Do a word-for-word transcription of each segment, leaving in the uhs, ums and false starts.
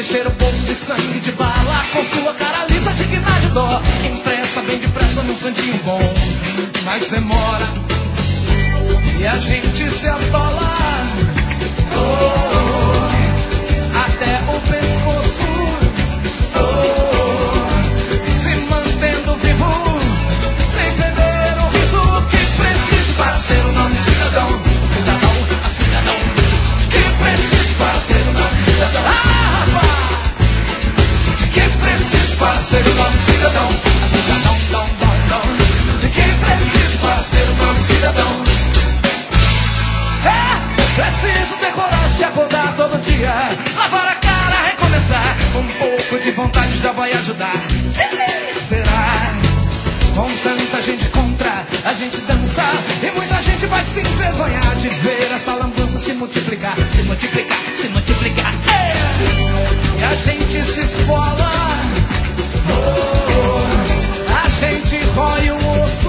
encher o bolso de sangue de bala, com sua cara lisa, digna de dó. Empresta bem depressa num santinho bom, mas demora e a gente se atola. Oh, até o pescoço, oh, se mantendo vivo, sem perder o riso. O que preciso para ser um nome cidadão? O cidadão, a cidadão. O que preciso para ser um nome cidadão? Ah, rapaz! O que preciso para ser um nome cidadão? A cidadão, dom, dom, dom. O que preciso para ser um nome cidadão? É, preciso ter coragem de acordar todo dia, lavar a cara, recomeçar. Um pouco de vontade já vai ajudar. Será? Com tanta gente contra, a gente dança e muita gente vai se envergonhar de ver essa lambança se multiplicar, se multiplicar, se multiplicar. É. E a gente se esfola, oh, a gente rói o osso,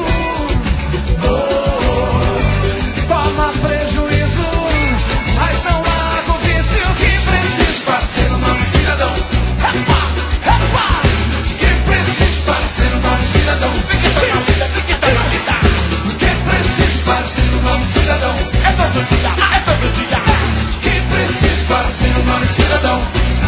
oh, toma prejuízo, mas não larga o vício. O que preciso para ser um nome cidadão? Epa, epa! O que preciso para ser um nome cidadão? O que preciso para ser um nome cidadão? É todo dia, é todo dia. O que preciso para ser um nome cidadão?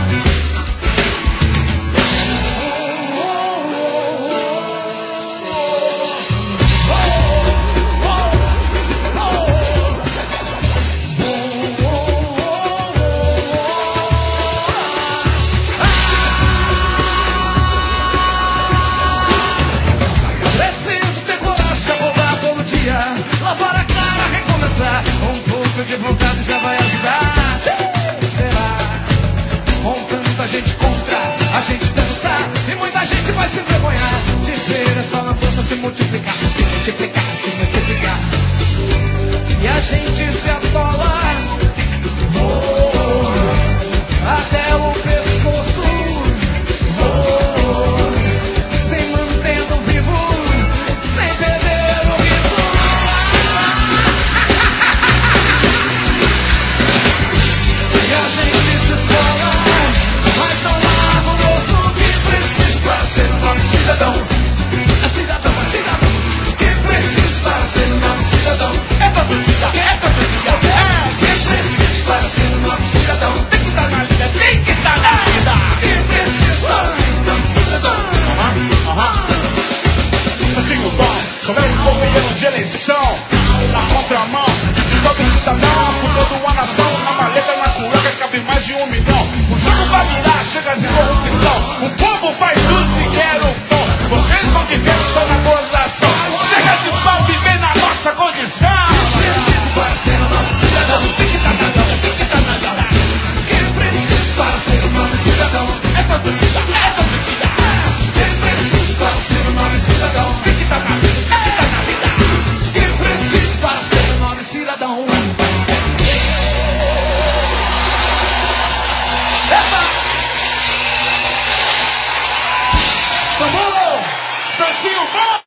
Preciso ter coragem de acordar todo dia, lavar a cara, recomeçar. Um pouco de vontade já vai ajudar. Será? Com tanta gente contra, a gente dança e muita gente vai se envergonhar de ver essa lambança se multiplicar, se multiplicar, se multiplicar. E a gente se atola, oh, até o pescoço, oh, se mantendo vivo, sem perder o riso. E a gente se esfola, mas não larga o osso. O que preciso para ser um nome cidadão? É cidadão, é cidadão. O que preciso para ser um nome cidadão? É todo dia, é todo dia. É. O que preciso para ser um nome cidadão? Tem que estar na lida, tem que estar na lida. O que preciso para ser um nome cidadão? Aham, aham. Santinho bom, comendo um ano de eleição, na contramão de todo cidadão, por toda a nação, na maleta, na cueca, cabe mais de um milhão. O jogo vai virar, chega de corrupção. O povo faz uso e quer o pão. Vocês vão viver só na gozação. Chega de pau, viver na nossa condição. Preciso para ser um nome cidadão. Tem que estar na lida, tem que estar na lida. O que preciso para ser um nome cidadão? É todo dia, é todo dia. O que preciso para ser um nome cidadão? Tem que estar na lida, tem que estar na lida. O que preciso para ser um nome cidadão? Epa! Vamos, Santinho bom!